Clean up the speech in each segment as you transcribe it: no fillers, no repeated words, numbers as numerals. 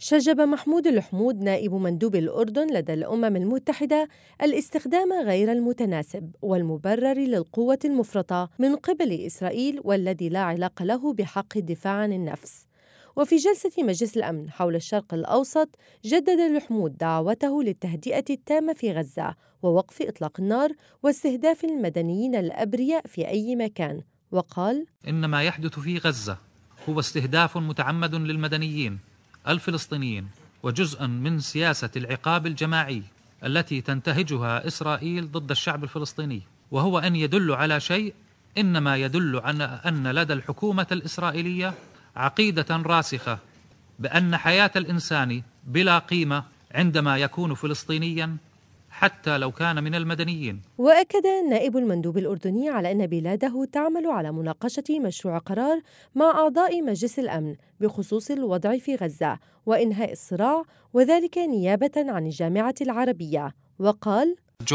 شجب محمود الحمود نائب مندوب الأردن لدى الأمم المتحدة الاستخدام غير المتناسب والمبرر للقوة المفرطة من قبل إسرائيل والذي لا علاقة له بحق الدفاع عن النفس. وفي جلسة مجلس الأمن حول الشرق الأوسط جدد الحمود دعوته للتهدئة التامة في غزة ووقف إطلاق النار واستهداف المدنيين الأبرياء في أي مكان، وقال: إن ما يحدث في غزة هو استهداف متعمد للمدنيين الفلسطينيين وجزء من سياسة العقاب الجماعي التي تنتهجها إسرائيل ضد الشعب الفلسطيني، وهو أن يدل على شيء إنما يدل على أن لدى الحكومة الإسرائيلية عقيدة راسخة بأن حياة الإنسان بلا قيمة عندما يكون فلسطينياً حتى لو كان من المدنيين. وأكد نائب المندوب الأردني على أن بلاده تعمل على مناقشة مشروع قرار مع أعضاء مجلس الأمن بخصوص الوضع في غزة وإنهاء الصراع، وذلك نيابة عن الجامعة العربية. وقال: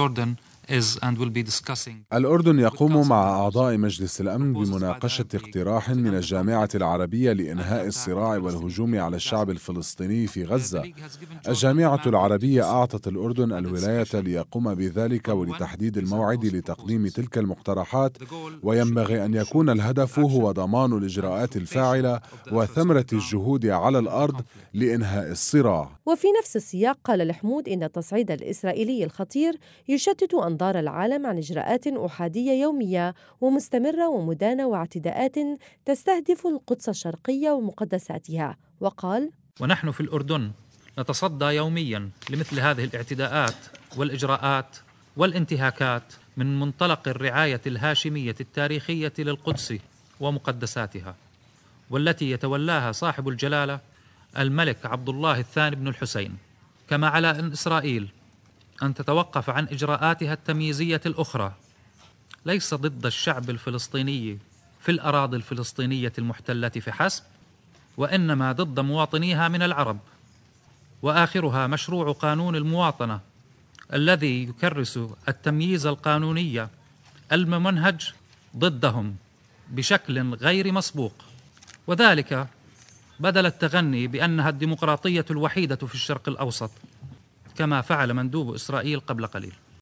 الأردن يقوم مع أعضاء مجلس الأمن بمناقشة اقتراح من الجامعة العربية لإنهاء الصراع والهجوم على الشعب الفلسطيني في غزة. الجامعة العربية أعطت الأردن الولاية ليقوم بذلك ولتحديد الموعد لتقديم تلك المقترحات، وينبغي أن يكون الهدف هو ضمان الإجراءات الفاعلة وثمرة الجهود على الأرض لإنهاء الصراع. وفي نفس السياق قال الحمود إن التصعيد الإسرائيلي الخطير يشتت أنظار العالم عن إجراءات أحادية يومية ومستمرة ومدانة واعتداءات تستهدف القدس الشرقية ومقدساتها. وقال: ونحن في الأردن نتصدى يوميا لمثل هذه الاعتداءات والإجراءات والانتهاكات من منطلق الرعاية الهاشمية التاريخية للقدس ومقدساتها، والتي يتولاها صاحب الجلالة الملك عبد الله الثاني بن الحسين. كما على أن إسرائيل أن تتوقف عن إجراءاتها التمييزية الأخرى ليس ضد الشعب الفلسطيني في الأراضي الفلسطينية المحتلة فحسب، وإنما ضد مواطنيها من العرب، وآخرها مشروع قانون المواطنة الذي يكرس التمييز القانوني الممنهج ضدهم بشكل غير مسبوق، وذلك بدل التغني بأنها الديمقراطية الوحيدة في الشرق الأوسط كما فعل مندوب إسرائيل قبل قليل.